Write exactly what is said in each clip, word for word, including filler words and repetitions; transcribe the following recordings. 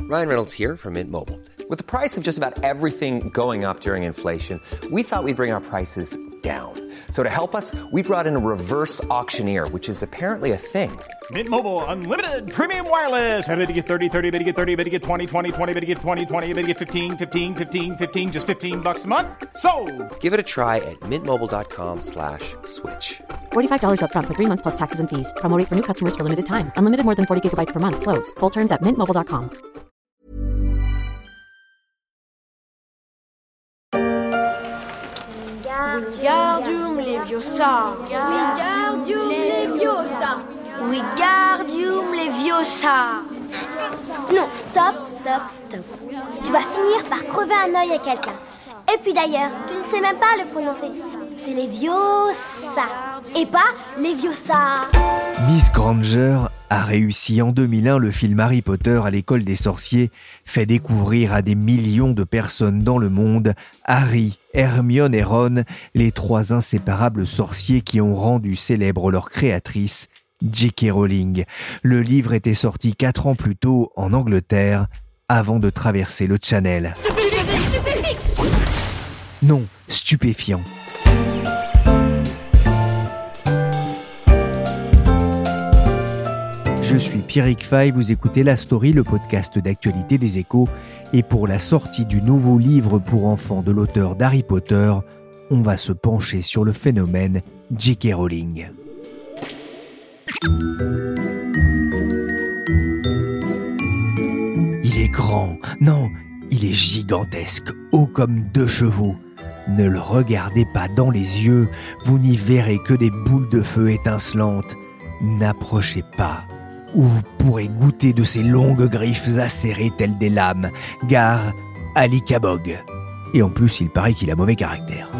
Ryan Reynolds here from Mint Mobile. With the price of just about everything going up during inflation, we thought we'd bring our prices down. So to help us, we brought in a reverse auctioneer, which is apparently a thing. Mint Mobile Unlimited Premium Wireless. How to get thirty, thirty, how to get thirty, how to get twenty, twenty, twenty, how to get twenty, twenty, how to get fifteen, fifteen, fifteen, fifteen, just fifteen bucks a month? Sold! Give it a try at mintmobile.com slash switch. forty-five dollars up front for three months plus taxes and fees. Promo rate for new customers for limited time. Unlimited more than forty gigabytes per month. Slows full terms at mint mobile dot com. Wingardium Leviosa. Wingardium Leviosa. Wingardium Leviosa. Non, stop, stop, stop. Tu vas finir par crever un œil à quelqu'un. Et puis d'ailleurs, tu ne sais même pas le prononcer. C'est Leviosa. Et pas Leviosa. Miss Granger a réussi en deux mille un le film Harry Potter à l'école des sorciers, fait découvrir à des millions de personnes dans le monde Harry, Hermione et Ron, les trois inséparables sorciers qui ont rendu célèbre leur créatrice, J K Rowling. Le livre était sorti quatre ans plus tôt en Angleterre, avant de traverser le Channel. Stupéfixe. Non, stupéfiant. Je suis Pierrick Fay, vous écoutez La Story, le podcast d'actualité des Échos. Et pour la sortie du nouveau livre pour enfants de l'auteur d'Harry Potter, on va se pencher sur le phénomène J K Rowling. Il est grand, non, il est gigantesque, haut comme deux chevaux. Ne le regardez pas dans les yeux, vous n'y verrez que des boules de feu étincelantes. N'approchez pas, ou vous pourrez goûter de ses longues griffes acérées telles des lames. Gare à l'Ikabog. Et en plus, il paraît qu'il a mauvais caractère.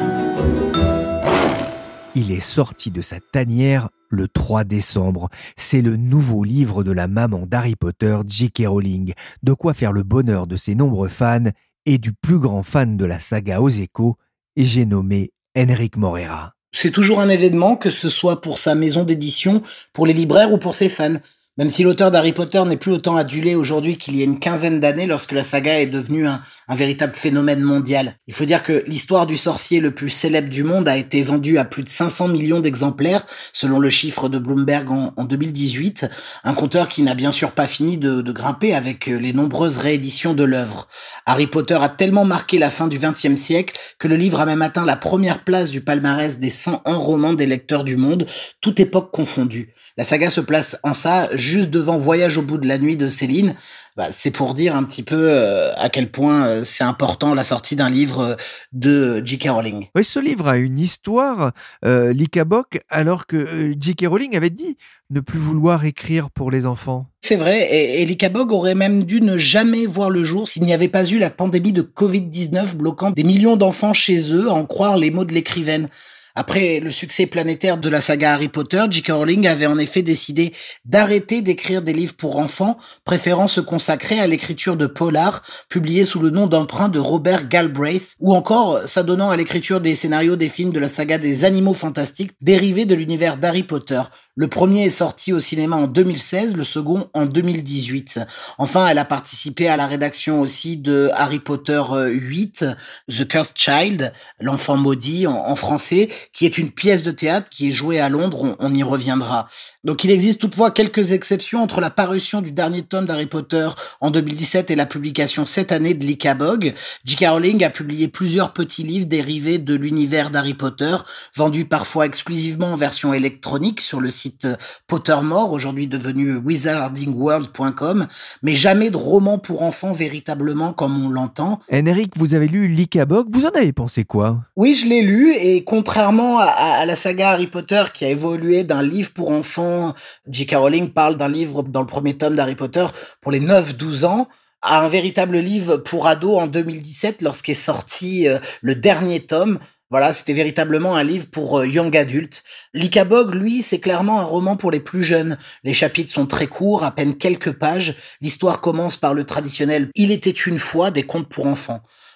Il est sorti de sa tanière le trois décembre. C'est le nouveau livre de la maman d'Harry Potter, J K Rowling. De quoi faire le bonheur de ses nombreux fans et du plus grand fan de la saga aux Échos, et j'ai nommé Enrique Morera. C'est toujours un événement, que ce soit pour sa maison d'édition, pour les libraires ou pour ses fans. Même si l'auteur d'Harry Potter n'est plus autant adulé aujourd'hui qu'il y a une quinzaine d'années lorsque la saga est devenue un, un véritable phénomène mondial. Il faut dire que l'histoire du sorcier le plus célèbre du monde a été vendue à plus de cinq cents millions d'exemplaires, selon le chiffre de Bloomberg en, en deux mille dix-huit. Un compteur qui n'a bien sûr pas fini de, de grimper avec les nombreuses rééditions de l'œuvre. Harry Potter a tellement marqué la fin du vingtième siècle que le livre a même atteint la première place du palmarès des cent un romans des lecteurs du monde, toute époque confondue. La saga se place en ça juste devant Voyage au bout de la nuit de Céline. Bah, c'est pour dire un petit peu euh, à quel point euh, c'est important la sortie d'un livre de J K Rowling. Oui, ce livre a une histoire, euh, l'Ikabog, alors que euh, J K Rowling avait dit ne plus vouloir écrire pour les enfants. C'est vrai, et, et l'Ikabog aurait même dû ne jamais voir le jour s'il n'y avait pas eu la pandémie de covid dix-neuf bloquant des millions d'enfants chez eux, à en croire les mots de l'écrivaine. Après le succès planétaire de la saga Harry Potter, J K Rowling avait en effet décidé d'arrêter d'écrire des livres pour enfants, préférant se consacrer à l'écriture de polars, publiés sous le nom d'emprunt de Robert Galbraith, ou encore s'adonnant à l'écriture des scénarios des films de la saga des Animaux Fantastiques, dérivés de l'univers d'Harry Potter. Le premier est sorti au cinéma en deux mille seize, le second en deux mille dix-huit. Enfin, elle a participé à la rédaction aussi de Harry Potter huit, The Cursed Child, l'enfant maudit en, en français, qui est une pièce de théâtre qui est jouée à Londres, on, on y reviendra. Donc il existe toutefois quelques exceptions entre la parution du dernier tome d'Harry Potter en deux mille dix-sept et la publication cette année de l'Ikabog. J K Rowling a publié plusieurs petits livres dérivés de l'univers d'Harry Potter, vendus parfois exclusivement en version électronique sur le site Pottermore, aujourd'hui devenu wizarding world point com, mais jamais de roman pour enfants véritablement comme on l'entend. Enrique, vous avez lu l'Ikabog, vous en avez pensé quoi ? Oui, je l'ai lu, et contrairement à, à la saga Harry Potter qui a évolué d'un livre pour enfants, J K Rowling parle d'un livre dans le premier tome d'Harry Potter pour les neuf douze ans, à un véritable livre pour ados en deux mille dix-sept lorsqu'est sorti euh, le dernier tome. Voilà, c'était véritablement un livre pour euh, young adultes. L'Ikabog, lui, c'est clairement un roman pour les plus jeunes. Les chapitres sont très courts, à peine quelques pages. L'histoire commence par le traditionnel « Il était une fois » des contes pour enfants.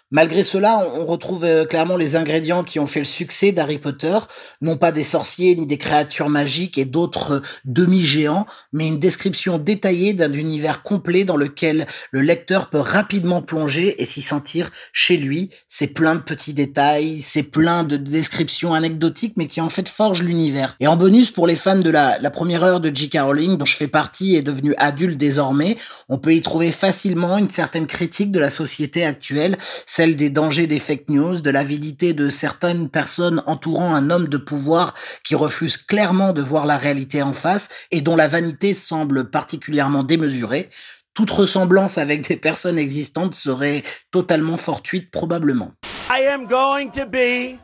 Malgré cela, on retrouve clairement les ingrédients qui ont fait le succès d'Harry Potter, non pas des sorciers ni des créatures magiques et d'autres demi-géants, mais une description détaillée d'un univers complet dans lequel le lecteur peut rapidement plonger et s'y sentir chez lui. C'est plein de petits détails, c'est plein de descriptions anecdotiques, mais qui en fait forgent l'univers. Et en bonus, pour les fans de la, la première heure de J K Rowling, dont je fais partie et devenu adulte désormais, on peut y trouver facilement une certaine critique de la société actuelle, celle des dangers des fake news, de l'avidité de certaines personnes entourant un homme de pouvoir qui refuse clairement de voir la réalité en face et dont la vanité semble particulièrement démesurée. Toute ressemblance avec des personnes existantes serait totalement fortuite probablement. I am going to be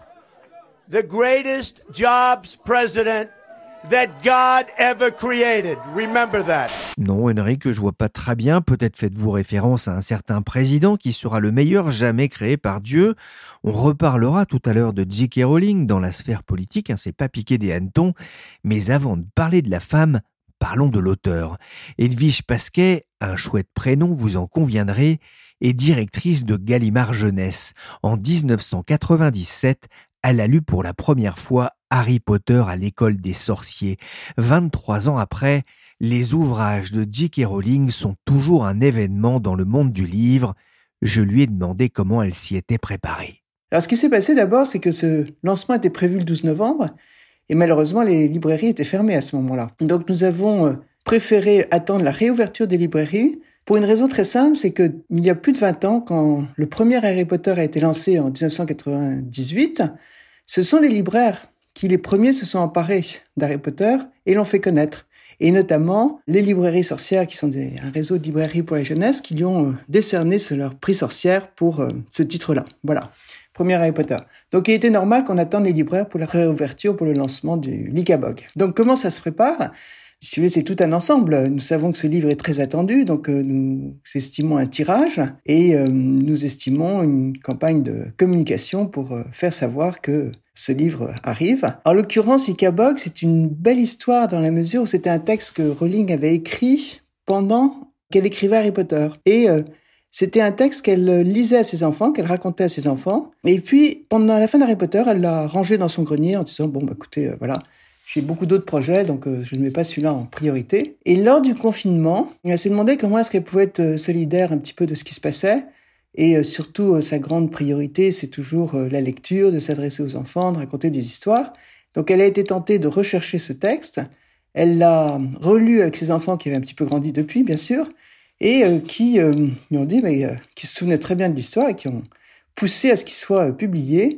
the greatest jobs president that God ever created. Remember that. Non, Henrik, je vois pas très bien. Peut-être faites-vous référence à un certain président qui sera le meilleur jamais créé par Dieu. On reparlera tout à l'heure de J K Rowling dans la sphère politique, hein, c'est pas piquer des hannetons. Mais avant de parler de la femme, parlons de l'auteur. Edwige Pasquet, un chouette prénom, vous en conviendrez, est directrice de Gallimard Jeunesse. En dix-neuf cent quatre-vingt-dix-sept, elle a lu pour la première fois Harry Potter à l'école des sorciers. vingt-trois ans après, les ouvrages de J K Rowling sont toujours un événement dans le monde du livre. Je lui ai demandé comment elle s'y était préparée. Alors ce qui s'est passé d'abord, c'est que ce lancement était prévu le douze novembre et malheureusement les librairies étaient fermées à ce moment-là. Donc nous avons préféré attendre la réouverture des librairies pour une raison très simple, c'est qu'il y a plus de vingt ans, quand le premier Harry Potter a été lancé en dix-neuf cent quatre-vingt-dix-huit, ce sont les libraires qui les premiers se sont emparés d'Harry Potter et l'ont fait connaître. Et notamment les librairies sorcières, qui sont des, un réseau de librairies pour la jeunesse, qui lui ont décerné leur prix sorcière pour euh, ce titre-là. Voilà, premier Harry Potter. Donc il était normal qu'on attende les libraires pour la réouverture, pour le lancement du Lycabog. Donc comment ça se prépare ? Si vous voulez, c'est tout un ensemble. Nous savons que ce livre est très attendu, donc euh, nous estimons un tirage et euh, nous estimons une campagne de communication pour euh, faire savoir que ce livre arrive. En l'occurrence, Lycabog, c'est une belle histoire dans la mesure où c'était un texte que Rowling avait écrit pendant qu'elle écrivait Harry Potter. Et euh, c'était un texte qu'elle lisait à ses enfants, qu'elle racontait à ses enfants. Et puis, pendant la fin d'Harry Potter, elle l'a rangé dans son grenier en disant « Bon, bah, écoutez, euh, voilà ». J'ai beaucoup d'autres projets, donc euh, je ne mets pas celui-là en priorité. Et lors du confinement, elle s'est demandé comment est-ce qu'elle pouvait être solidaire un petit peu de ce qui se passait. Et euh, surtout, euh, sa grande priorité, c'est toujours euh, la lecture, de s'adresser aux enfants, de raconter des histoires. Donc elle a été tentée de rechercher ce texte. Elle l'a relu avec ses enfants qui avaient un petit peu grandi depuis, bien sûr, et euh, qui euh, lui ont dit, mais, euh, qui se souvenaient très bien de l'histoire et qui ont poussé à ce qu'il soit euh, publié.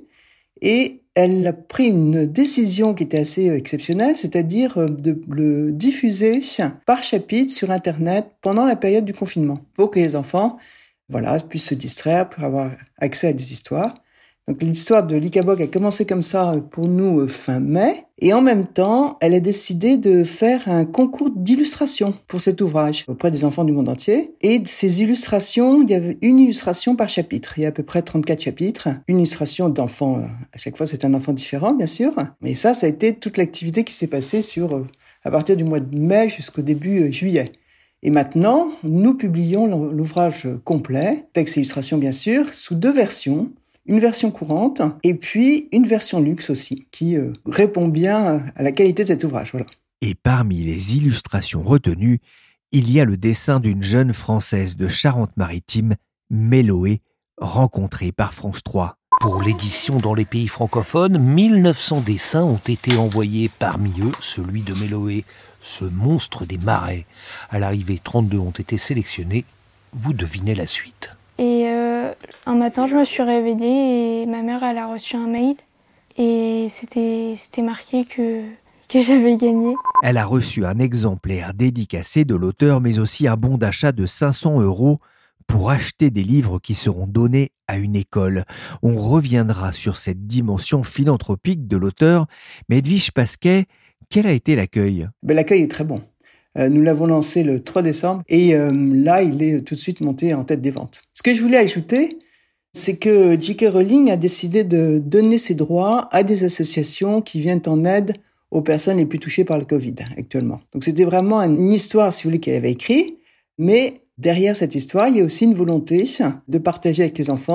Et elle a pris une décision qui était assez exceptionnelle, c'est-à-dire de le diffuser par chapitre sur Internet pendant la période du confinement, pour que les enfants, voilà, puissent se distraire, pour avoir accès à des histoires. Donc l'histoire de Lycabog a commencé comme ça pour nous fin mai, et en même temps, elle a décidé de faire un concours d'illustration pour cet ouvrage auprès des enfants du monde entier. Et de ces illustrations, il y avait une illustration par chapitre. Il y a à peu près trente-quatre chapitres. Une illustration d'enfants, à chaque fois c'est un enfant différent, bien sûr. Mais ça, ça a été toute l'activité qui s'est passée sur, à partir du mois de mai jusqu'au début juillet. Et maintenant, nous publions l'ouvrage complet, texte et illustration bien sûr, sous deux versions. Une version courante et puis une version luxe aussi, qui euh, répond bien à la qualité de cet ouvrage. Voilà. Et parmi les illustrations retenues, il y a le dessin d'une jeune Française de Charente-Maritime, Méloé, rencontrée par France trois. Pour l'édition dans les pays francophones, mille neuf cents dessins ont été envoyés, parmi eux celui de Méloé, ce monstre des marais. À l'arrivée, trente-deux ont été sélectionnés. Vous devinez la suite. Et euh, un matin, je me suis réveillée et ma mère, elle a reçu un mail et c'était, c'était marqué que, que j'avais gagné. Elle a reçu un exemplaire dédicacé de l'auteur, mais aussi un bon d'achat de cinq cents euros pour acheter des livres qui seront donnés à une école. On reviendra sur cette dimension philanthropique de l'auteur, mais Edwige Pasquet, quel a été l'accueil ? Ben, l'accueil est très bon. Nous l'avons lancé le trois décembre et euh, là, il est tout de suite monté en tête des ventes. Ce que je voulais ajouter, c'est que J K Rowling a décidé de donner ses droits à des associations qui viennent en aide aux personnes les plus touchées par le Covid actuellement. Donc c'était vraiment une histoire, si vous voulez, qu'elle avait écrite, mais derrière cette histoire, il y a aussi une volonté de partager avec les enfants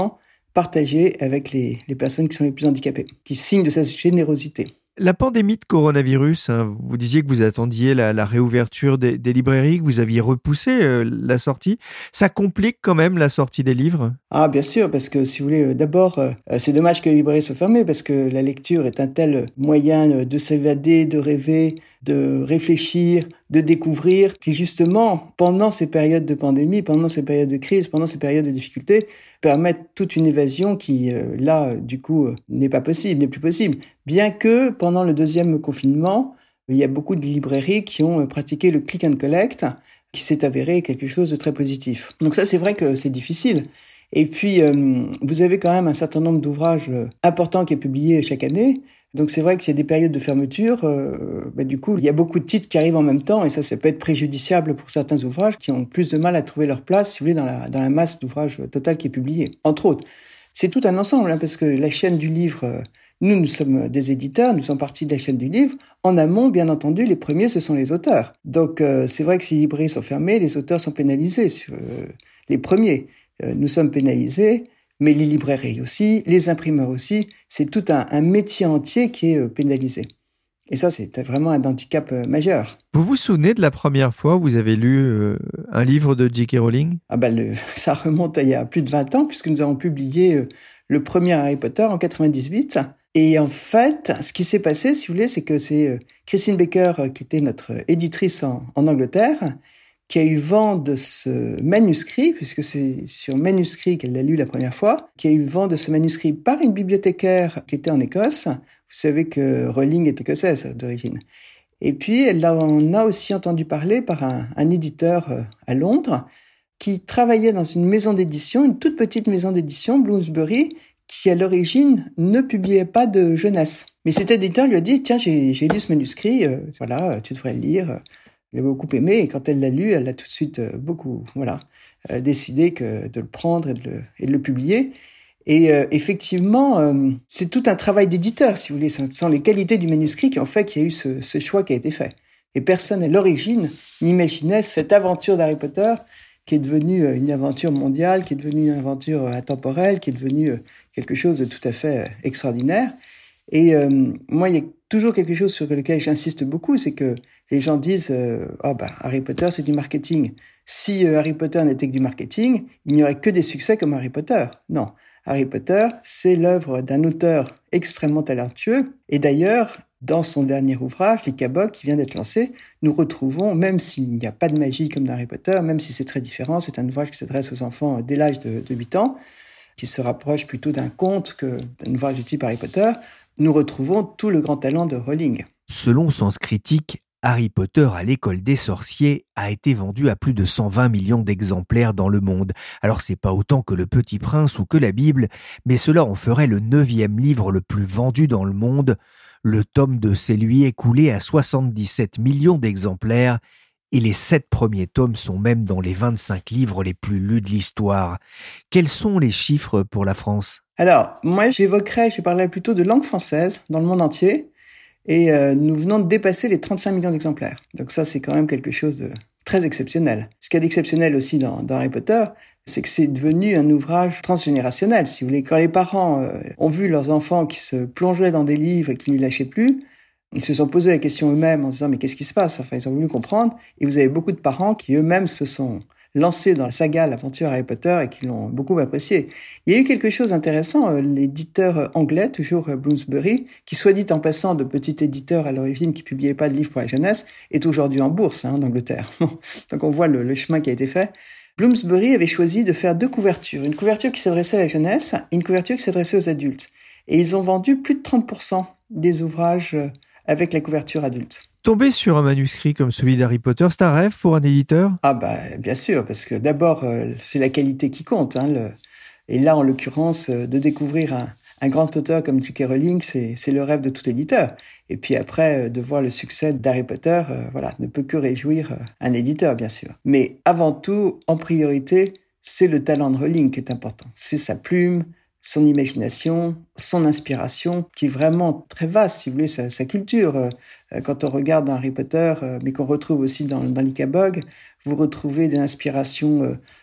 partager avec les, les personnes qui sont les plus handicapées, qui signent de sa générosité. La pandémie de coronavirus, hein, vous disiez que vous attendiez la, la réouverture des, des librairies, que vous aviez repoussé euh, la sortie. Ça complique quand même la sortie des livres ? Ah, bien sûr, parce que si vous voulez, euh, d'abord, euh, c'est dommage que les librairies soient fermées, parce que la lecture est un tel moyen de s'évader, de rêver, de réfléchir, de découvrir, qui justement, pendant ces périodes de pandémie, pendant ces périodes de crise, pendant ces périodes de difficultés, permettent toute une évasion qui, euh, là, du coup, euh, n'est pas possible, n'est plus possible. Bien que, pendant le deuxième confinement, il y a beaucoup de librairies qui ont pratiqué le click and collect, qui s'est avéré quelque chose de très positif. Donc ça, c'est vrai que c'est difficile. Et puis, euh, vous avez quand même un certain nombre d'ouvrages importants qui est publié chaque année. Donc c'est vrai qu'il y a des périodes de fermeture, euh, bah, du coup, il y a beaucoup de titres qui arrivent en même temps, et ça, ça peut être préjudiciable pour certains ouvrages qui ont plus de mal à trouver leur place, si vous voulez, dans la, dans la masse d'ouvrages totale qui est publiée, entre autres. C'est tout un ensemble, hein, parce que la chaîne du livre, euh, nous, nous sommes des éditeurs, nous sommes partie de la chaîne du livre. En amont, bien entendu, les premiers, ce sont les auteurs. Donc euh, c'est vrai que si les librairies sont fermées, les auteurs sont pénalisés, sur, euh, les premiers. Euh, nous sommes pénalisés, mais les librairies aussi, les imprimeurs aussi, c'est tout un, un métier entier qui est euh, pénalisé. Et ça, c'est vraiment un handicap euh, majeur. Vous vous souvenez de la première fois où vous avez lu euh, un livre de J K Rowling ? Ah ben, le, ça remonte à il y a plus de vingt ans, puisque nous avons publié euh, le premier Harry Potter en quatre-vingt-dix-huit. Et en fait, ce qui s'est passé, si vous voulez, c'est que c'est euh, Christine Baker, euh, qui était notre éditrice en, en Angleterre, qui a eu vent de ce manuscrit, puisque c'est sur manuscrit qu'elle l'a lu la première fois, qui a eu vent de ce manuscrit par une bibliothécaire qui était en Écosse. Vous savez que Rowling est écossaise d'origine. Et puis, elle en a aussi entendu parler par un, un éditeur à Londres qui travaillait dans une maison d'édition, une toute petite maison d'édition, Bloomsbury, qui à l'origine ne publiait pas de jeunesse. Mais cet éditeur lui a dit « Tiens, j'ai, j'ai lu ce manuscrit, euh, voilà, tu devrais le lire ». Elle a beaucoup aimé, et quand elle l'a lu, elle a tout de suite beaucoup, voilà, euh, décidé que de le prendre et de le, et de le publier. Et euh, effectivement, euh, c'est tout un travail d'éditeur, si vous voulez. Ce sont les qualités du manuscrit qui ont fait qu'il y a eu ce, ce choix qui a été fait. Et personne à l'origine n'imaginait cette aventure d'Harry Potter qui est devenue une aventure mondiale, qui est devenue une aventure intemporelle, qui est devenue quelque chose de tout à fait extraordinaire. Et euh, moi, il y a toujours quelque chose sur lequel j'insiste beaucoup, c'est que les gens disent euh, « Oh, bah, Harry Potter, c'est du marketing. Si euh, Harry Potter n'était que du marketing, il n'y aurait que des succès comme Harry Potter. » Non, Harry Potter, c'est l'œuvre d'un auteur extrêmement talentueux. Et d'ailleurs, dans son dernier ouvrage, l'Icabog, qui vient d'être lancé, nous retrouvons, même s'il n'y a pas de magie comme dans Harry Potter, même si c'est très différent, c'est un ouvrage qui s'adresse aux enfants dès l'âge de, de huit ans, qui se rapproche plutôt d'un conte que d'un ouvrage du type Harry Potter, nous retrouvons tout le grand talent de Rowling. Selon Sens Critique, Harry Potter à l'école des sorciers a été vendu à plus de cent vingt millions d'exemplaires dans le monde. Alors c'est pas autant que Le Petit Prince ou que la Bible, mais cela en ferait le neuvième livre le plus vendu dans le monde. Le tome deux s'est lui écoulé à soixante-dix-sept millions d'exemplaires et les sept premiers tomes sont même dans les vingt-cinq livres les plus lus de l'histoire. Quels sont les chiffres pour la France ? Alors, moi j'évoquerais, je parlerais plutôt de langue française dans le monde entier. Et euh, nous venons de dépasser les trente-cinq millions d'exemplaires. Donc ça, c'est quand même quelque chose de très exceptionnel. Ce qu'il y a d'exceptionnel aussi dans, dans Harry Potter, c'est que c'est devenu un ouvrage transgénérationnel, si vous voulez. Quand les parents euh, ont vu leurs enfants qui se plongeaient dans des livres et qui n'y lâchaient plus, ils se sont posé la question eux-mêmes en se disant « mais qu'est-ce qui se passe ?» Enfin, ils ont voulu comprendre. Et vous avez beaucoup de parents qui eux-mêmes se sont lancés dans la saga, l'aventure Harry Potter, et qui l'ont beaucoup apprécié. Il y a eu quelque chose d'intéressant, l'éditeur anglais, toujours Bloomsbury, qui, soit dit en passant, de petit éditeur à l'origine qui publiait pas de livres pour la jeunesse, est aujourd'hui en bourse, hein, en Angleterre. Donc on voit le, le chemin qui a été fait. Bloomsbury avait choisi de faire deux couvertures. Une couverture qui s'adressait à la jeunesse et une couverture qui s'adressait aux adultes. Et ils ont vendu plus de trente pour cent des ouvrages avec la couverture adulte. Tomber sur un manuscrit comme celui d'Harry Potter, c'est un rêve pour un éditeur ? Ah bah bien sûr, parce que d'abord, euh, c'est la qualité qui compte. Hein, le... Et là, en l'occurrence, euh, de découvrir un, un grand auteur comme J K Rowling, c'est, c'est le rêve de tout éditeur. Et puis après, euh, de voir le succès d'Harry Potter, euh, voilà, ne peut que réjouir euh, un éditeur, bien sûr. Mais avant tout, en priorité, c'est le talent de Rowling qui est important. C'est sa plume, son imagination, son inspiration, qui est vraiment très vaste, si vous voulez, sa, sa culture. Euh, quand on regarde dans Harry Potter, euh, mais qu'on retrouve aussi dans, dans l'Icabog, vous retrouvez des inspirations euh,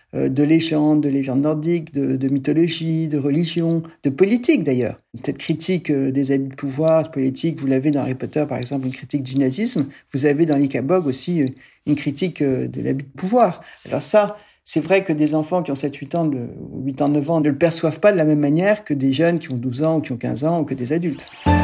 euh, de légendes, de légendes nordiques, de, de mythologie, de religion, de politique d'ailleurs. Cette critique euh, des abus de pouvoir, de politique, vous l'avez dans Harry Potter par exemple, une critique du nazisme. Vous avez dans l'Ikabog aussi euh, une critique euh, de l'abus de pouvoir. Alors ça, c'est vrai que des enfants qui ont sept huit ans, de, huit ans, neuf ans ne le perçoivent pas de la même manière que des jeunes qui ont douze ans ou qui ont quinze ans ou que des adultes.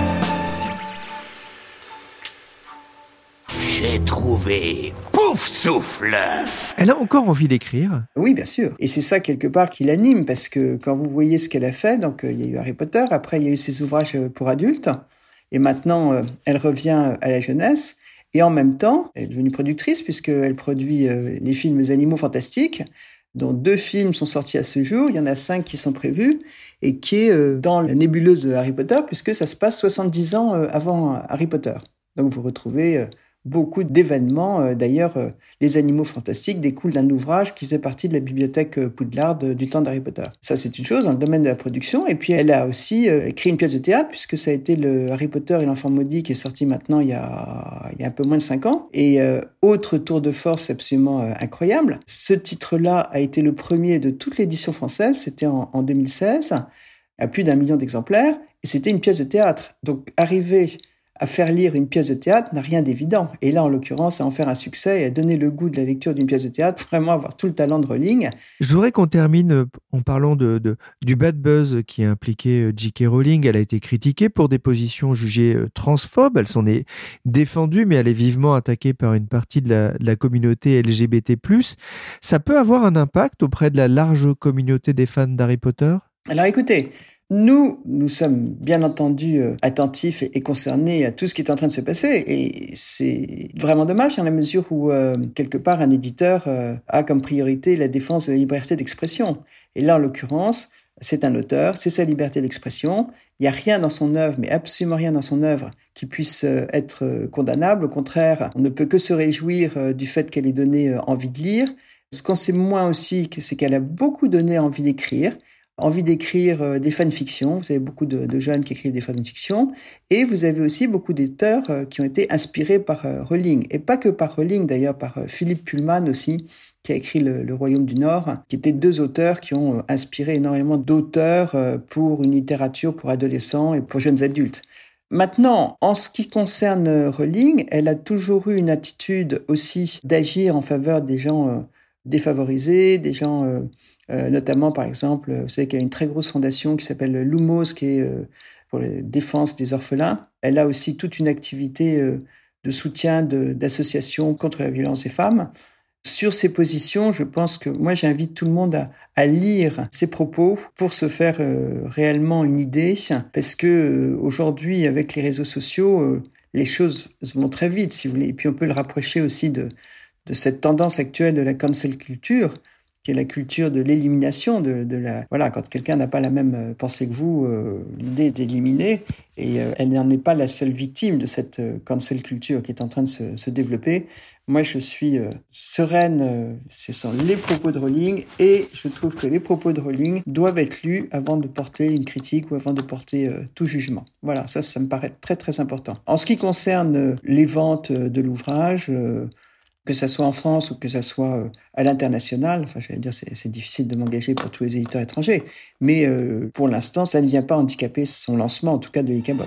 J'ai trouvé Pouf Souffle. Elle a encore envie d'écrire ? Oui, bien sûr. Et c'est ça, quelque part, qui l'anime, parce que quand vous voyez ce qu'elle a fait, donc euh, il y a eu Harry Potter, après il y a eu ses ouvrages pour adultes, et maintenant euh, elle revient à la jeunesse, et en même temps, elle est devenue productrice, puisqu'elle produit euh, les films Animaux Fantastiques, dont deux films sont sortis à ce jour, il y en a cinq qui sont prévus, et qui est euh, dans la nébuleuse Harry Potter, puisque ça se passe soixante-dix ans euh, avant Harry Potter. Donc vous retrouvez... Euh, beaucoup d'événements. D'ailleurs, Les Animaux Fantastiques découlent d'un ouvrage qui faisait partie de la bibliothèque Poudlard du temps d'Harry Potter. Ça, c'est une chose dans le domaine de la production. Et puis, elle a aussi écrit une pièce de théâtre, puisque ça a été le Harry Potter et l'Enfant Maudit qui est sorti maintenant il y a, il y a un peu moins de cinq ans. Et euh, autre tour de force absolument euh, incroyable. Ce titre-là a été le premier de toute l'édition française. C'était en, en deux mille seize, à plus d'un million d'exemplaires. Et c'était une pièce de théâtre. Donc, arriver à faire lire une pièce de théâtre n'a rien d'évident. Et là, en l'occurrence, à en faire un succès et à donner le goût de la lecture d'une pièce de théâtre, vraiment avoir tout le talent de Rowling. Je voudrais qu'on termine en parlant de, de, du bad buzz qui a impliqué J K. Rowling. Elle a été critiquée pour des positions jugées transphobes. Elle s'en est défendue, mais elle est vivement attaquée par une partie de la, de la communauté L G B T plus. Ça peut avoir un impact auprès de la large communauté des fans d'Harry Potter ? Alors écoutez, Nous, nous sommes bien entendu euh, attentifs et, et concernés à tout ce qui est en train de se passer. Et c'est vraiment dommage dans la mesure où, euh, quelque part, un éditeur euh, a comme priorité la défense de la liberté d'expression. Et là, en l'occurrence, c'est un auteur, c'est sa liberté d'expression. Il n'y a rien dans son œuvre, mais absolument rien dans son œuvre, qui puisse euh, être euh, condamnable. Au contraire, on ne peut que se réjouir euh, du fait qu'elle ait donné euh, envie de lire. Ce qu'on sait moins aussi, c'est qu'elle a beaucoup donné envie d'écrire. Envie d'écrire euh, des fanfictions. Vous avez beaucoup de, de jeunes qui écrivent des fanfictions. Et vous avez aussi beaucoup d'auteurs euh, qui ont été inspirés par euh, Rowling. Et pas que par Rowling, d'ailleurs, par euh, Philippe Pullman aussi, qui a écrit Le, le Royaume du Nord, qui étaient deux auteurs qui ont euh, inspiré énormément d'auteurs euh, pour une littérature pour adolescents et pour jeunes adultes. Maintenant, en ce qui concerne Rowling, elle a toujours eu une attitude aussi d'agir en faveur des gens euh, défavorisés, des gens... Euh, Euh, notamment, par exemple, vous savez qu'il y a une très grosse fondation qui s'appelle Lumos, qui est euh, pour la défense des orphelins. Elle a aussi toute une activité euh, de soutien de, d'associations contre la violence des femmes. Sur ces positions, je pense que moi, j'invite tout le monde à, à lire ses propos pour se faire euh, réellement une idée, parce que euh, aujourd'hui, avec les réseaux sociaux, euh, les choses vont très vite, si vous voulez. Et puis, on peut le rapprocher aussi de, de cette tendance actuelle de la cancel culture, qui est la culture de l'élimination, de, de la voilà, quand quelqu'un n'a pas la même pensée que vous, euh, l'idée est d'éliminer, et euh, elle n'en est pas la seule victime de cette euh, cancel culture qui est en train de se, se développer. Moi, je suis euh, sereine, euh, ce sont les propos de Rowling, et je trouve que les propos de Rowling doivent être lus avant de porter une critique ou avant de porter euh, tout jugement. Voilà, ça, ça me paraît très, très important. En ce qui concerne euh, les ventes de l'ouvrage, euh, que ça soit en France ou que ça soit à l'international, enfin, j'allais dire, c'est, c'est difficile de m'engager pour tous les éditeurs étrangers, mais euh, pour l'instant, ça ne vient pas handicaper son lancement, en tout cas de l'Ikabog.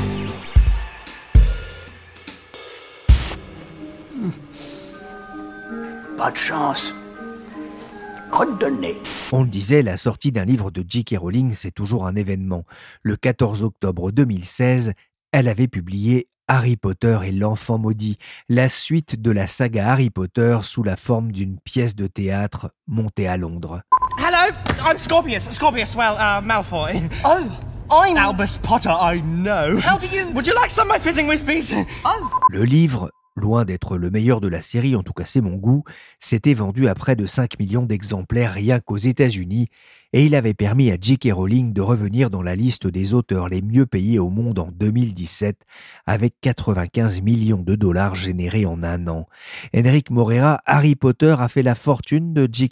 Pas de chance. Crotte de nez. On le disait, la sortie d'un livre de J K. Rowling, c'est toujours un événement. Le quatorze octobre deux mille seize, elle avait publié Harry Potter et l'Enfant Maudit, la suite de la saga Harry Potter sous la forme d'une pièce de théâtre montée à Londres. Hello, I'm Scorpius. Scorpius, well, uh, Malfoy. Oh, I'm... Albus Potter, I know. How do you... Would you like some of my fizzing whispies? Oh. Le livre, loin d'être le meilleur de la série, en tout cas c'est mon goût, s'était vendu à près de cinq millions d'exemplaires rien qu'aux États-Unis, et il avait permis à J K. Rowling de revenir dans la liste des auteurs les mieux payés au monde en deux mille dix-sept, avec quatre-vingt-quinze millions de dollars générés en un an. Enrique Morera, Harry Potter a fait la fortune de J K. Rowling ?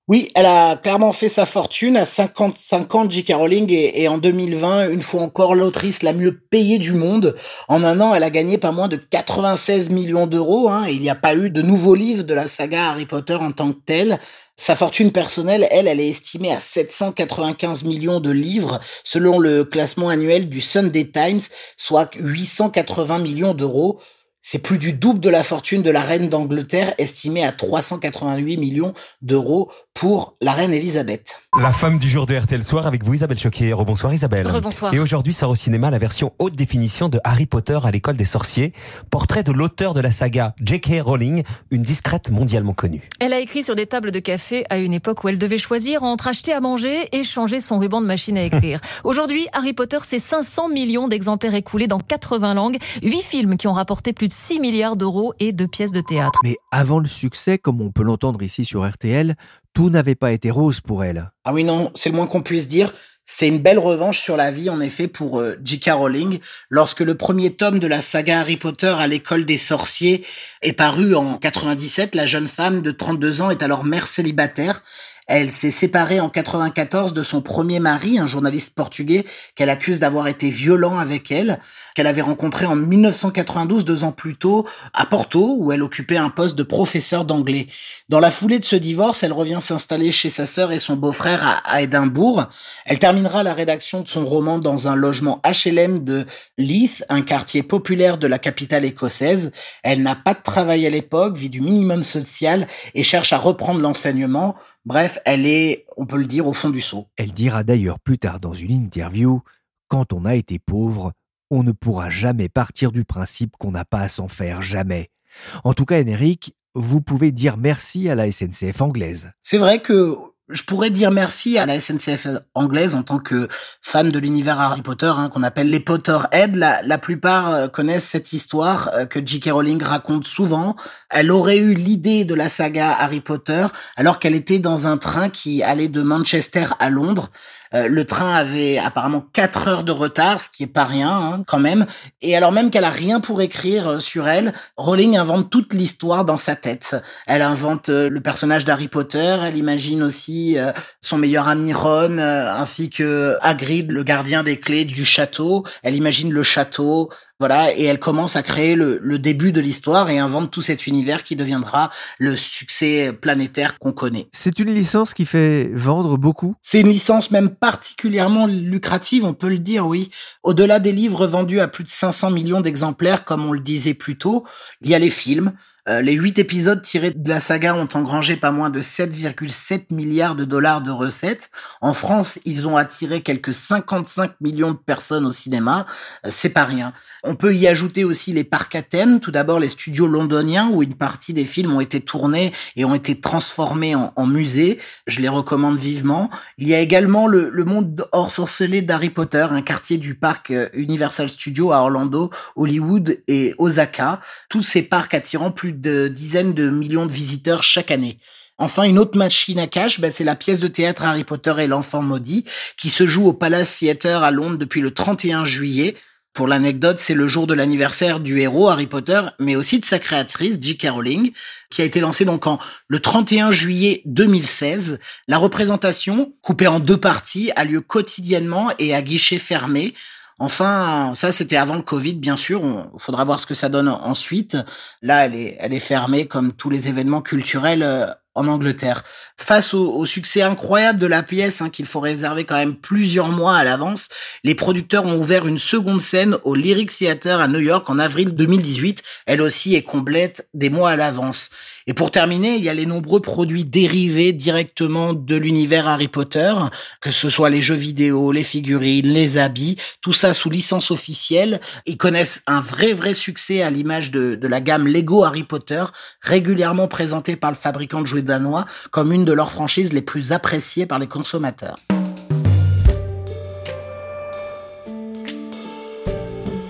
Oui, elle a clairement fait sa fortune à cinquante-cinq ans, J K Rowling, et, et en deux mille vingt, une fois encore, l'autrice la mieux payée du monde. En un an, elle a gagné pas moins de quatre-vingt-seize millions d'euros, hein, et il n'y a pas eu de nouveaux livres de la saga Harry Potter en tant que telle. Sa fortune personnelle, elle, elle est estimée à sept cent quatre-vingt-quinze millions de livres, selon le classement annuel du Sunday Times, soit huit cent quatre-vingts millions d'euros. C'est plus du double de la fortune de la reine d'Angleterre, estimée à trois cent quatre-vingt-huit millions d'euros pour la reine Elisabeth. La femme du jour de R T L Soir avec vous, Isabelle Choquet. Rebonsoir Isabelle. Rebonsoir. Et aujourd'hui sort au cinéma la version haute définition de Harry Potter à l'école des sorciers. Portrait de l'auteur de la saga, J K Rowling, une discrète mondialement connue. Elle a écrit sur des tables de café à une époque où elle devait choisir entre acheter à manger et changer son ruban de machine à écrire. Aujourd'hui, Harry Potter, c'est cinq cents millions d'exemplaires écoulés dans quatre-vingts langues, huit films qui ont rapporté plus de six milliards d'euros et deux pièces de théâtre. Mais avant le succès, comme on peut l'entendre ici sur R T L, tout n'avait pas été rose pour elle. Ah oui, non, c'est le moins qu'on puisse dire. C'est une belle revanche sur la vie, en effet, pour euh, J K Rowling. Lorsque le premier tome de la saga Harry Potter à l'école des sorciers est paru en quatre-vingt-dix-sept, la jeune femme de trente-deux ans est alors mère célibataire. Elle s'est séparée en quatre-vingt-quatorze de son premier mari, un journaliste portugais qu'elle accuse d'avoir été violent avec elle, qu'elle avait rencontré en mille neuf cent quatre-vingt-douze, deux ans plus tôt, à Porto, où elle occupait un poste de professeur d'anglais. Dans la foulée de ce divorce, elle revient s'installer chez sa sœur et son beau-frère à, à Édimbourg. Elle terminera la rédaction de son roman dans un logement H L M de Leith, un quartier populaire de la capitale écossaise. Elle n'a pas de travail à l'époque, vit du minimum social et cherche à reprendre l'enseignement. Bref, elle est, on peut le dire, au fond du seau. Elle dira d'ailleurs plus tard dans une interview « Quand on a été pauvre, on ne pourra jamais partir du principe qu'on n'a pas à s'en faire, jamais. » En tout cas, Énéric, vous pouvez dire merci à la S N C F anglaise. C'est vrai que je pourrais dire merci à la S N C F anglaise en tant que fan de l'univers Harry Potter, hein, qu'on appelle les Potterheads. La, la plupart connaissent cette histoire euh, que J K Rowling raconte souvent. Elle aurait eu l'idée de la saga Harry Potter alors qu'elle était dans un train qui allait de Manchester à Londres. Euh, le train avait apparemment quatre heures de retard, ce qui est pas rien, hein, quand même. Et alors même qu'elle a rien pour écrire euh, sur elle, Rowling invente toute l'histoire dans sa tête. Elle invente euh, le personnage d'Harry Potter, elle imagine aussi euh, son meilleur ami Ron, euh, ainsi que Hagrid, le gardien des clés du château. Elle imagine le château, voilà, et elle commence à créer le, le début de l'histoire et invente tout cet univers qui deviendra le succès planétaire qu'on connaît. C'est une licence qui fait vendre beaucoup ? C'est une licence même particulièrement lucrative, on peut le dire, oui. Au-delà des livres vendus à plus de cinq cents millions d'exemplaires, comme on le disait plus tôt, il y a les films. Euh, les huit épisodes tirés de la saga ont engrangé pas moins de sept virgule sept milliards de dollars de recettes. En France, ils ont attiré quelques cinquante-cinq millions de personnes au cinéma. Euh, c'est pas rien. On peut y ajouter aussi les parcs à thème. Tout d'abord, les studios londoniens où une partie des films ont été tournés et ont été transformés en, en musée. Je les recommande vivement. Il y a également le, le monde ensorcelé d'Harry Potter, un quartier du parc Universal Studios à Orlando, Hollywood et Osaka. Tous ces parcs attirant plus de dizaines de millions de visiteurs chaque année. Enfin, une autre machine à cash, bah, c'est la pièce de théâtre Harry Potter et l'enfant maudit qui se joue au Palace Theatre à Londres depuis le trente et un juillet. Pour l'anecdote, c'est le jour de l'anniversaire du héros Harry Potter, mais aussi de sa créatrice, J K Rowling, qui a été lancée donc en le trente et un juillet deux mille seize. La représentation, coupée en deux parties, a lieu quotidiennement et à guichet fermé. Enfin, ça c'était avant le Covid, bien sûr. Il faudra voir ce que ça donne ensuite. Là, elle est, elle est fermée comme tous les événements culturels euh, en Angleterre. Face au, au succès incroyable de la pièce, hein, qu'il faut réserver quand même plusieurs mois à l'avance, les producteurs ont ouvert une seconde scène au Lyric Theatre à New York en avril deux mille dix-huit. Elle aussi est complète des mois à l'avance. Et pour terminer, il y a les nombreux produits dérivés directement de l'univers Harry Potter, que ce soit les jeux vidéo, les figurines, les habits, tout ça sous licence officielle. Ils connaissent un vrai, vrai succès à l'image de, de la gamme Lego Harry Potter, régulièrement présentée par le fabricant de jouets danois comme une de leurs franchises les plus appréciées par les consommateurs.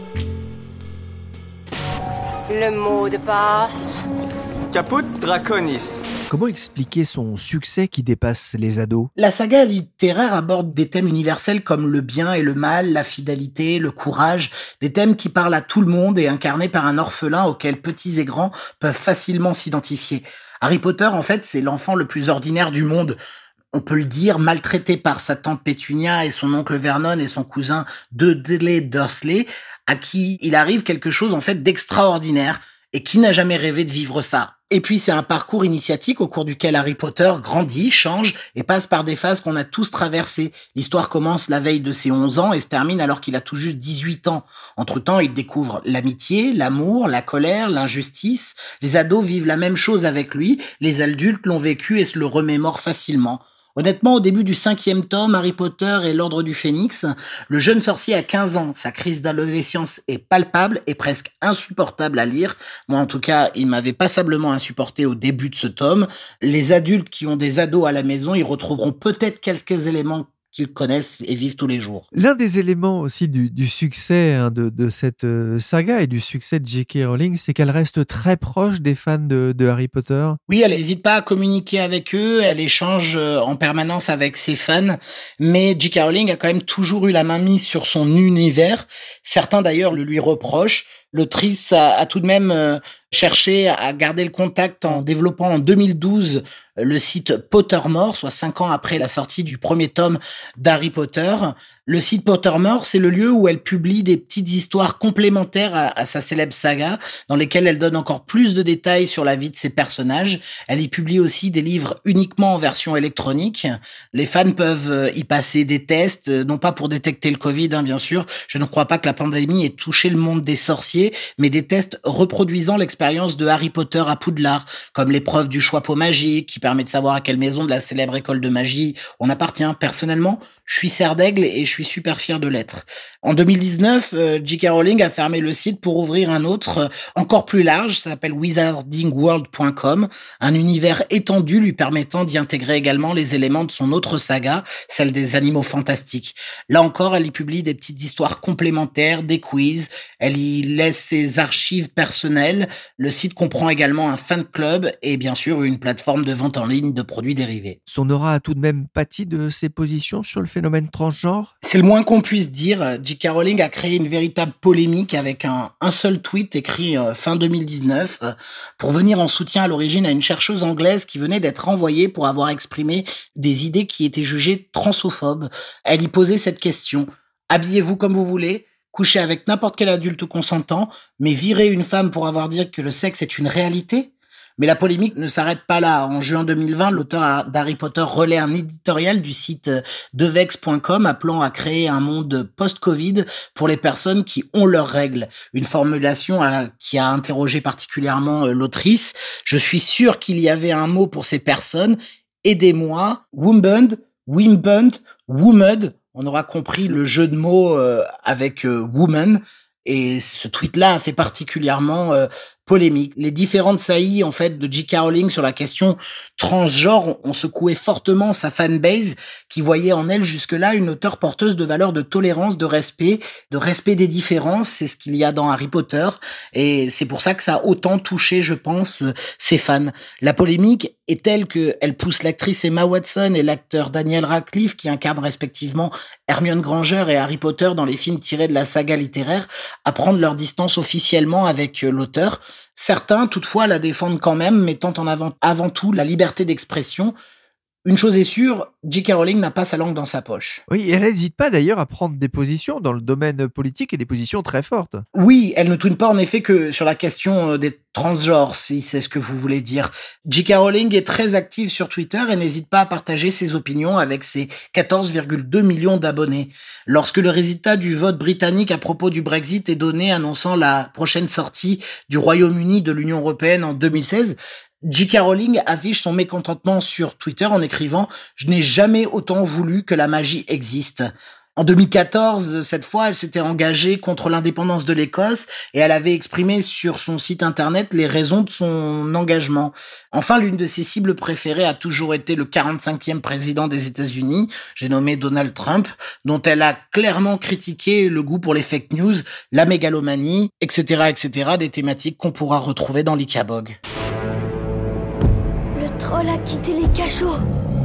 Le mot de passe... Caput Draconis. Comment expliquer son succès qui dépasse les ados ? La saga littéraire aborde des thèmes universels comme le bien et le mal, la fidélité, le courage, des thèmes qui parlent à tout le monde et incarnés par un orphelin auquel petits et grands peuvent facilement s'identifier. Harry Potter, en fait, c'est l'enfant le plus ordinaire du monde. On peut le dire, maltraité par sa tante Pétunia et son oncle Vernon et son cousin Dudley Dursley, à qui il arrive quelque chose, en fait, d'extraordinaire et qui n'a jamais rêvé de vivre ça. Et puis c'est un parcours initiatique au cours duquel Harry Potter grandit, change et passe par des phases qu'on a tous traversées. L'histoire commence la veille de ses onze ans et se termine alors qu'il a tout juste dix-huit ans. Entre-temps, il découvre l'amitié, l'amour, la colère, l'injustice. Les ados vivent la même chose avec lui, les adultes l'ont vécu et se le remémorent facilement. Honnêtement, au début du cinquième tome, Harry Potter et l'Ordre du Phénix, le jeune sorcier a quinze ans. Sa crise d'adolescence est palpable et presque insupportable à lire. Moi, en tout cas, il m'avait passablement insupporté au début de ce tome. Les adultes qui ont des ados à la maison, ils retrouveront peut-être quelques éléments qu'ils connaissent et vivent tous les jours. L'un des éléments aussi du, du succès hein, de, de cette euh, saga et du succès de J K. Rowling, c'est qu'elle reste très proche des fans de, de Harry Potter. Oui, elle n'hésite pas à communiquer avec eux, elle échange en permanence avec ses fans, mais J K. Rowling a quand même toujours eu la main mise sur son univers. Certains d'ailleurs le lui reprochent. L'autrice a, a tout de même euh, cherché à garder le contact en développant en deux mille douze le site Pottermore, soit cinq ans après la sortie du premier tome d'Harry Potter. Le site Pottermore, c'est le lieu où elle publie des petites histoires complémentaires à, à sa célèbre saga, dans lesquelles elle donne encore plus de détails sur la vie de ses personnages. Elle y publie aussi des livres uniquement en version électronique. Les fans peuvent y passer des tests, non pas pour détecter le Covid, hein, bien sûr. Je ne crois pas que la pandémie ait touché le monde des sorciers, mais des tests reproduisant l'expérience de Harry Potter à Poudlard, comme l'épreuve du choix-peau magique, qui permet de savoir à quelle maison de la célèbre école de magie on appartient. Personnellement, je suis serre d'aigle et je suis super fier de l'être. En deux mille dix-neuf, euh, J K. Rowling a fermé le site pour ouvrir un autre, euh, encore plus large, ça s'appelle wizarding world point com, un univers étendu lui permettant d'y intégrer également les éléments de son autre saga, celle des animaux fantastiques. Là encore, elle y publie des petites histoires complémentaires, des quiz, elle y laisse ses archives personnelles. Le site comprend également un fan club et bien sûr une plateforme de vente en ligne de produits dérivés. Son aura a tout de même pâti de ses positions sur le phénomène transgenre ? C'est le moins qu'on puisse dire. J K. Rowling a créé une véritable polémique avec un, un seul tweet écrit euh, fin deux mille dix-neuf euh, pour venir en soutien à l'origine à une chercheuse anglaise qui venait d'être renvoyée pour avoir exprimé des idées qui étaient jugées transophobes. Elle y posait cette question. Habillez-vous comme vous voulez, couchez avec n'importe quel adulte consentant, mais virez une femme pour avoir dit que le sexe est une réalité ? Mais la polémique ne s'arrête pas là. En juin deux mille vingt, l'auteur d'Harry Potter relaie un éditorial du site devex point com appelant à créer un monde post-Covid pour les personnes qui ont leurs règles. Une formulation à, qui a interrogé particulièrement l'autrice. Je suis sûr qu'il y avait un mot pour ces personnes. Aidez-moi. Wombund, Wimbund, Womed. On aura compris le jeu de mots euh, avec euh, woman. Et ce tweet-là a fait particulièrement euh, polémique. Les différentes saillies en fait de J K. Rowling sur la question transgenre ont secoué fortement sa fanbase qui voyait en elle jusque-là une auteure porteuse de valeurs de tolérance, de respect, de respect des différences. C'est ce qu'il y a dans Harry Potter et c'est pour ça que ça a autant touché, je pense, ses fans. La polémique est telle qu'elle pousse l'actrice Emma Watson et l'acteur Daniel Radcliffe qui incarnent respectivement Hermione Granger et Harry Potter dans les films tirés de la saga littéraire à prendre leur distance officiellement avec l'auteur. Certains, toutefois, la défendent quand même, mettant en avant avant tout la liberté d'expression. Une chose est sûre, J K. Rowling n'a pas sa langue dans sa poche. Oui, elle n'hésite pas d'ailleurs à prendre des positions dans le domaine politique et des positions très fortes. Oui, elle ne tourne pas en effet que sur la question des transgenres, si c'est ce que vous voulez dire. J K. Rowling est très active sur Twitter et n'hésite pas à partager ses opinions avec ses quatorze virgule deux millions d'abonnés. Lorsque le résultat du vote britannique à propos du Brexit est donné, annonçant la prochaine sortie du Royaume-Uni de l'Union européenne en deux mille seize, J K. Rowling affiche son mécontentement sur Twitter en écrivant « Je n'ai jamais autant voulu que la magie existe ». En deux mille quatorze, cette fois, elle s'était engagée contre l'indépendance de l'Écosse et elle avait exprimé sur son site internet les raisons de son engagement. Enfin, l'une de ses cibles préférées a toujours été le quarante-cinquième président des États-Unis, j'ai nommé Donald Trump, dont elle a clairement critiqué le goût pour les fake news, la mégalomanie, et cetera, et cetera, des thématiques qu'on pourra retrouver dans l'Ikabog. Paul a quitté les cachots.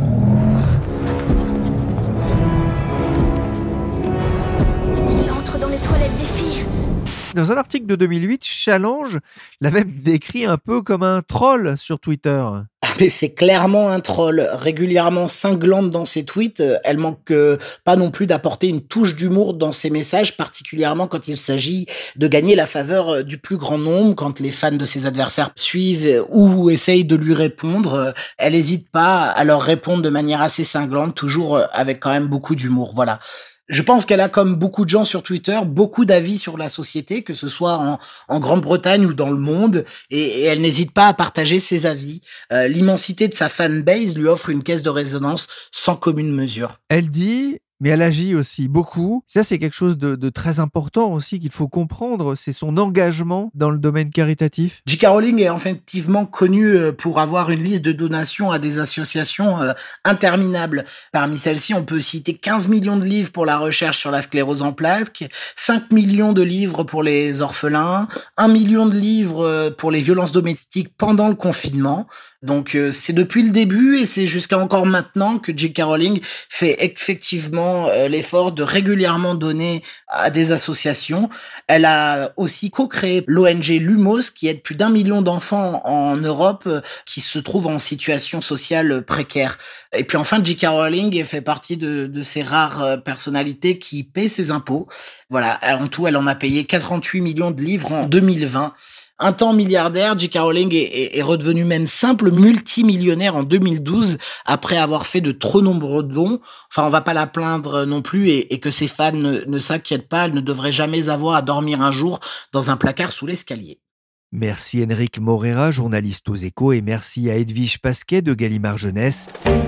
Il entre dans les toilettes des filles. Dans un article de deux mille huit, Challenge l'a même décrit un peu comme un troll sur Twitter. Mais c'est clairement un troll, régulièrement cinglante dans ses tweets. Elle manque euh, pas non plus d'apporter une touche d'humour dans ses messages, particulièrement quand il s'agit de gagner la faveur du plus grand nombre, quand les fans de ses adversaires suivent ou essayent de lui répondre. Elle n'hésite pas à leur répondre de manière assez cinglante, toujours avec quand même beaucoup d'humour. Voilà. Je pense qu'elle a, comme beaucoup de gens sur Twitter, beaucoup d'avis sur la société, que ce soit en, en Grande-Bretagne ou dans le monde, et, et elle n'hésite pas à partager ses avis. Euh, l'immensité de sa fanbase lui offre une caisse de résonance sans commune mesure. Elle dit, mais elle agit aussi beaucoup. Ça, c'est quelque chose de, de très important aussi qu'il faut comprendre, c'est son engagement dans le domaine caritatif. J K Rowling est effectivement connue pour avoir une liste de donations à des associations euh, interminables. Parmi celles-ci, on peut citer quinze millions de livres pour la recherche sur la sclérose en plaques, cinq millions de livres pour les orphelins, un million de livres pour les violences domestiques pendant le confinement. Donc euh, c'est depuis le début et c'est jusqu'à encore maintenant que J K Rowling fait effectivement euh, l'effort de régulièrement donner à des associations. Elle a aussi co-créé l'O N G Lumos qui aide plus d'un million d'enfants en Europe euh, qui se trouvent en situation sociale précaire. Et puis enfin, J K Rowling fait partie de, de ces rares euh, personnalités qui paient ses impôts. Voilà, en tout, elle en a payé quarante-huit millions de livres en deux mille vingt. Un temps milliardaire, J K Rowling est, est, est redevenue même simple multimillionnaire en deux mille douze après avoir fait de trop nombreux dons. Enfin, on va pas la plaindre non plus et, et que ses fans ne, ne s'inquiètent pas, elle ne devrait jamais avoir à dormir un jour dans un placard sous l'escalier. Merci Enric Morera, journaliste aux Échos, et merci à Edwige Pasquet de Gallimard Jeunesse.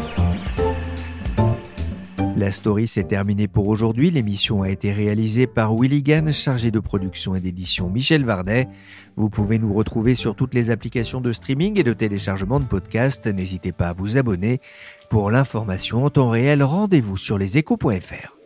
La story s'est terminée pour aujourd'hui. L'émission a été réalisée par Willy Gann, chargé de production et d'édition Michel Varnet. Vous pouvez nous retrouver sur toutes les applications de streaming et de téléchargement de podcasts. N'hésitez pas à vous abonner. Pour l'information en temps réel, rendez-vous sur leséchos point f r.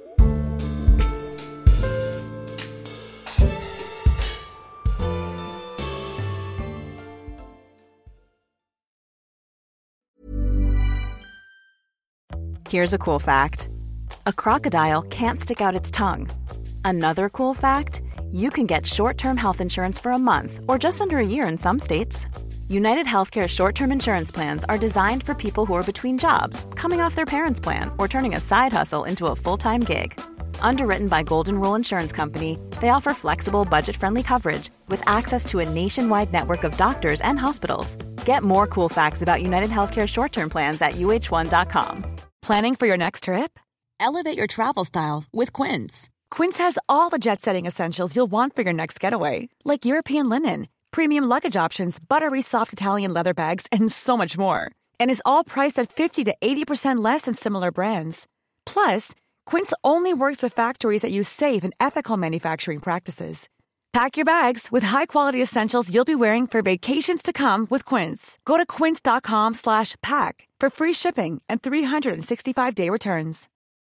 Here's a cool fact. A crocodile can't stick out its tongue. Another cool fact, you can get short-term health insurance for a month or just under a year in some states. United Healthcare short-term insurance plans are designed for people who are between jobs, coming off their parents' plan, or turning a side hustle into a full-time gig. Underwritten by Golden Rule Insurance Company, they offer flexible, budget-friendly coverage with access to a nationwide network of doctors and hospitals. Get more cool facts about United Healthcare short-term plans at U H one dot com. Planning for your next trip? Elevate your travel style with Quince. Quince has all the jet-setting essentials you'll want for your next getaway, like European linen, premium luggage options, buttery soft Italian leather bags, and so much more. And is all priced at fifty to eighty percent less than similar brands. Plus, Quince only works with factories that use safe and ethical manufacturing practices. Pack your bags with high-quality essentials you'll be wearing for vacations to come with Quince. Go to quince dot com slash pack for free shipping and three sixty-five day returns.